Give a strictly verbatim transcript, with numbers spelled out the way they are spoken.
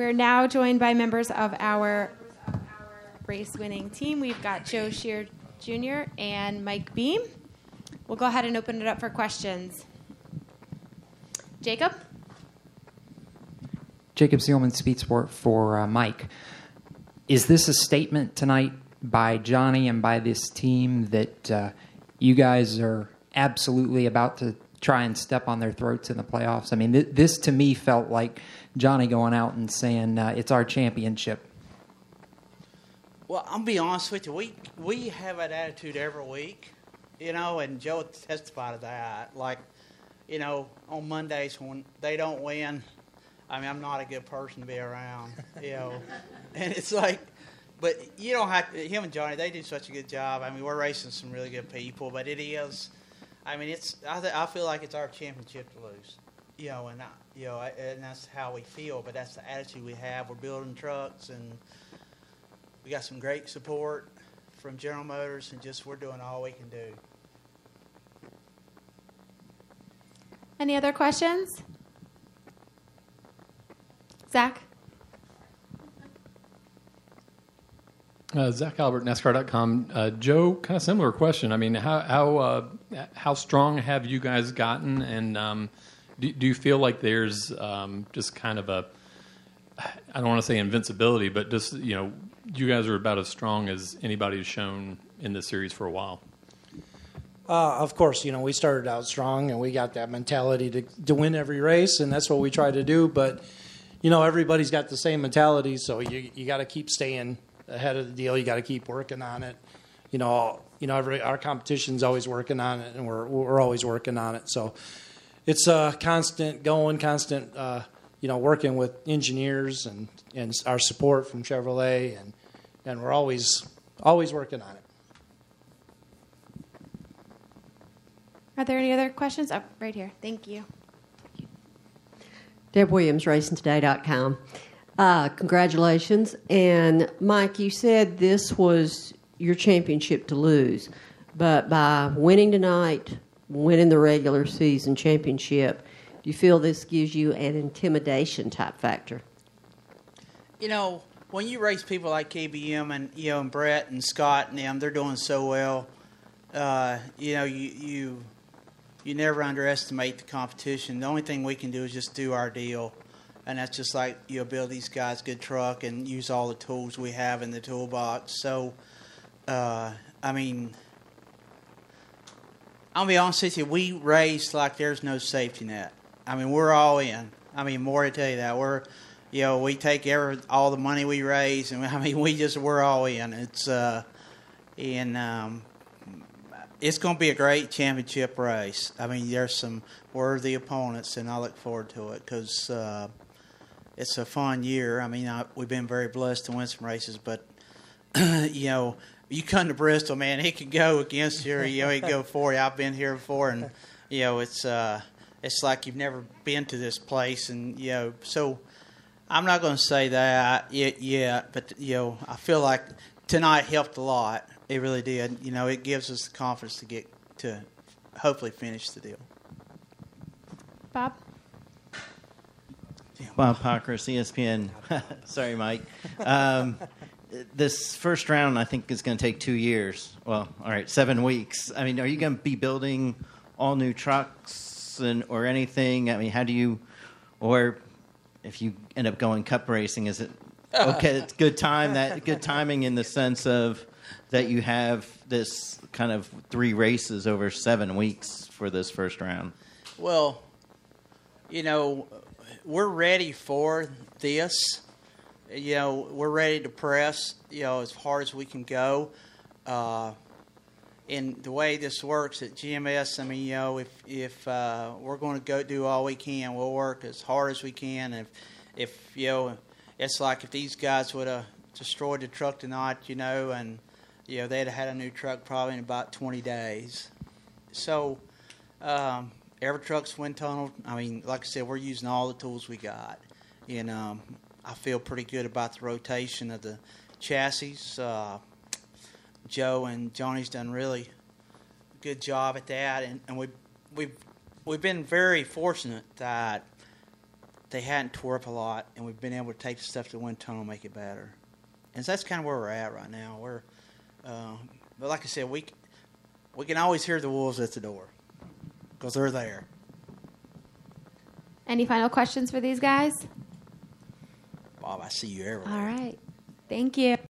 We're now joined by members of our race-winning team. We've got Joe Shear Junior and Mike Beam. We'll go ahead and open it up for questions. Jacob? Jacob Seelman, Speed Sport for uh, Mike. Is this a statement tonight by Johnny and by this team that uh, you guys are absolutely about to try and step on their throats in the playoffs? I mean, th- this to me felt like Johnny going out and saying, uh, it's our championship. Well, I'll be honest with you. We we have that attitude every week, you know, and Joe testified to that. Like, you know, on Mondays when they don't win, I mean, I'm not a good person to be around, you know. And it's like, but you don't have to, him and Johnny, they do such a good job. I mean, we're racing some really good people, but it is, I mean, it's, I, th- I feel like it's our championship to lose, you know, and, I, you know, I, and that's how we feel, but that's the attitude we have. We're building trucks, and we got some great support from General Motors, and just we're doing all we can do. Any other questions? Zach? Uh, Zach Albert, NASCAR dot com. Uh, Joe, kind of similar question. I mean, how how uh, how strong have you guys gotten, and um, do, do you feel like there's um, just kind of a, I don't want to say invincibility, but just, you know, you guys are about as strong as anybody's shown in this series for a while? Uh, of course, you know, we started out strong, and we got that mentality to to win every race, and that's what we try to do. But you know, everybody's got the same mentality, so you you got to keep staying ahead of the deal. You got to keep working on it. You know, you know, every, our competition's always working on it, and we're we're always working on it. So it's a constant going, constant, uh, you know, working with engineers and, and our support from Chevrolet, and and we're always always working on it. Are there any other questions? Oh, right here. Thank you. Deb Williams, Racing Today dot com. Uh, congratulations. And, Mike, you said this was your championship to lose. But by winning tonight, winning the regular season championship, do you feel this gives you an intimidation type factor? You know, when you race people like K B M and, you know, and Brett and Scott and them, they're doing so well. Uh, you know, you, you you never underestimate the competition. The only thing we can do is just do our deal. And that's just like, you know, build these guys a good truck and use all the tools we have in the toolbox. So, uh, I mean, I'll be honest with you, we race like there's no safety net. I mean, we're all in. I mean, more to tell you that. We're, you know, we take every, all the money we raise, and I mean, we just, we're all in. It's, uh, and, um, it's going to be a great championship race. I mean, there's some worthy opponents, and I look forward to it because, uh, it's a fun year. I mean, I, we've been very blessed to win some races, but, you know, you come to Bristol, man, he can go against you, or, you know, he can go for you. I've been here before, and, you know, it's uh, it's like you've never been to this place. And, you know, so I'm not going to say that yet, yet, but, you know, I feel like tonight helped a lot. It really did. You know, it gives us the confidence to get to hopefully finish the deal. Bob? Bob Pockris, E S P N. Sorry, Mike. Um, this first round, I think, is going to take two years. Well, all right, seven weeks. I mean, are you going to be building all new trucks and or anything? I mean, how do you, or if you end up going cup racing, is it okay? It's good time that good timing in the sense of that you have this kind of three races over seven weeks for this first round. Well, you know, we're ready for this. You know, we're ready to press, you know, as hard as we can go. Uh, and the way this works at G M S, I mean, you know, if if uh, we're going to go do all we can, we'll work as hard as we can. If, if you know, it's like if these guys would have destroyed the truck tonight, you know, and, you know, they'd have had a new truck probably in about twenty days. So, um, every truck's wind tunnel. I mean, like I said, we're using all the tools we got. And um, I feel pretty good about the rotation of the chassis. Uh, Joe and Johnny's done really a good job at that. And, and we, we've, we've been very fortunate that they hadn't tore up a lot, and we've been able to take the stuff to wind tunnel and make it better. And so that's kind of where we're at right now. We're, uh, but like I said, we we can always hear the wolves at the door because they're there. Any final questions for these guys? Bob, I see you everywhere. All right. Thank you.